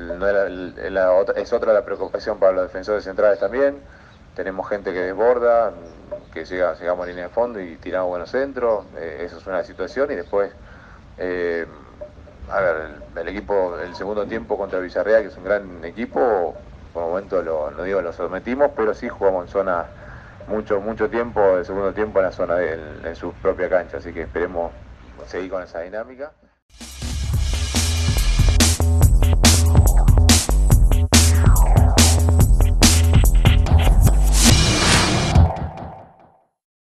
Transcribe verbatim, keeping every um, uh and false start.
no era el, la otra, es otra la preocupación para los defensores centrales también. Tenemos gente que desborda, que llega, llegamos a línea de fondo y tiramos buenos centros, eh, eso es una situación. Y después, eh, a ver, el, el equipo, el segundo tiempo contra Villarreal, que es un gran equipo, por el momento lo, no digo lo sometimos, pero sí jugamos en zona mucho, mucho tiempo, el segundo tiempo en la zona de, en, en su propia cancha, así que esperemos seguir con esa dinámica.